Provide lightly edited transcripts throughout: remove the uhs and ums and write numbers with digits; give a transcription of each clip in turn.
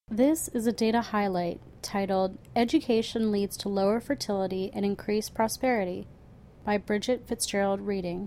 This is a data highlight titled Education Leads to Lower Fertility and Increased Prosperity by Bridget Fitzgerald Reading.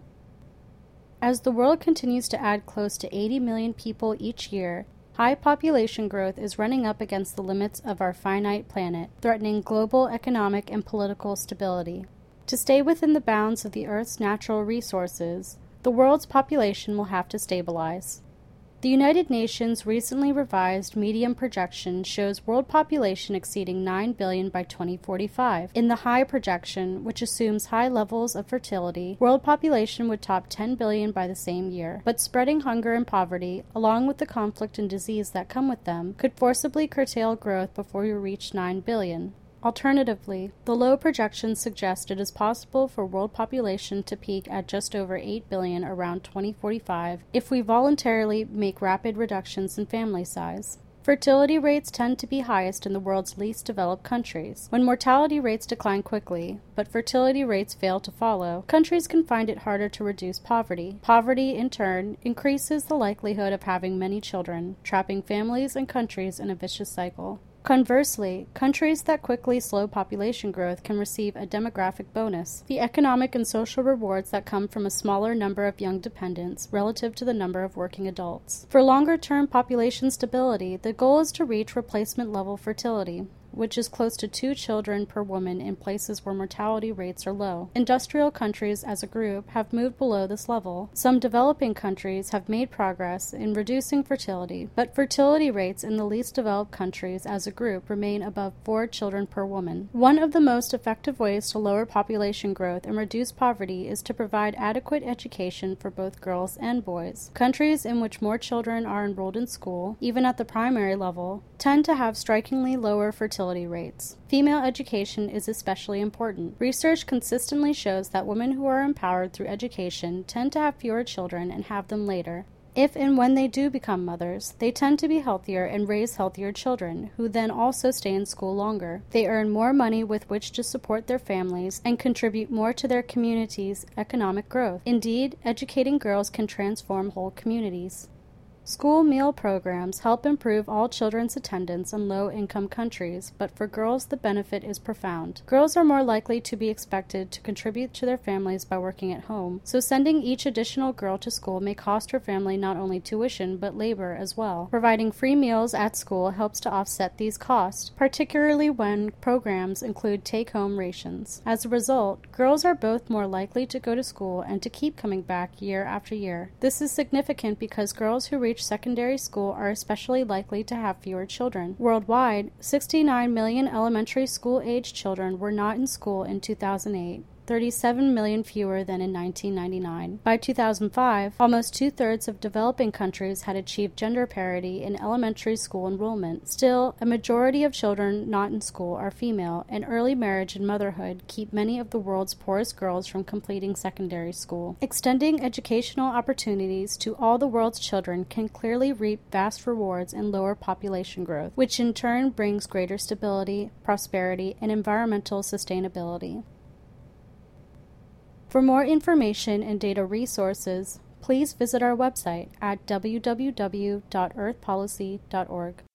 As the world continues to add close to 80 million people each year, high population growth is running up against the limits of our finite planet, threatening global economic and political stability. To stay within the bounds of the Earth's natural resources, the world's population will have to stabilize. The United Nations recently revised medium projection shows world population exceeding 9 billion by 2045. In the high projection, which assumes high levels of fertility, world population would top 10 billion by the same year. But spreading hunger and poverty, along with the conflict and disease that come with them, could forcibly curtail growth before we reach 9 billion. Alternatively, the low projections suggest it is possible for world population to peak at just over 8 billion around 2045 if we voluntarily make rapid reductions in family size. Fertility rates tend to be highest in the world's least developed countries. When mortality rates decline quickly, but fertility rates fail to follow, countries can find it harder to reduce poverty. Poverty, in turn, increases the likelihood of having many children, trapping families and countries in a vicious cycle. Conversely, countries that quickly slow population growth can receive a demographic bonus, the economic and social rewards that come from a smaller number of young dependents relative to the number of working adults. For longer-term population stability, the goal is to reach replacement-level fertility, which is close to 2 children per woman in places where mortality rates are low. Industrial countries as a group have moved below this level. Some developing countries have made progress in reducing fertility, but fertility rates in the least developed countries as a group remain above 4 children per woman. One of the most effective ways to lower population growth and reduce poverty is to provide adequate education for both girls and boys. Countries in which more children are enrolled in school, even at the primary level, tend to have strikingly lower fertility rates. Female education is especially important. Research consistently shows that women who are empowered through education tend to have fewer children and have them later. If and when they do become mothers, they tend to be healthier and raise healthier children, who then also stay in school longer. They earn more money with which to support their families and contribute more to their community's economic growth. Indeed, educating girls can transform whole communities. School meal programs help improve all children's attendance in low-income countries, but for girls the benefit is profound. Girls are more likely to be expected to contribute to their families by working at home, so sending each additional girl to school may cost her family not only tuition but labor as well. Providing free meals at school helps to offset these costs, particularly when programs include take-home rations. As a result, girls are both more likely to go to school and to keep coming back year after year. This is significant because girls who reach secondary school are especially likely to have fewer children. Worldwide, 69 million elementary school-aged children were not in school in 2008. 37 million fewer than in 1999. By 2005, almost 2/3 of developing countries had achieved gender parity in elementary school enrollment. Still, a majority of children not in school are female, and early marriage and motherhood keep many of the world's poorest girls from completing secondary school. Extending educational opportunities to all the world's children can clearly reap vast rewards in lower population growth, which in turn brings greater stability, prosperity, and environmental sustainability. For more information and data resources, please visit our website at www.earthpolicy.org.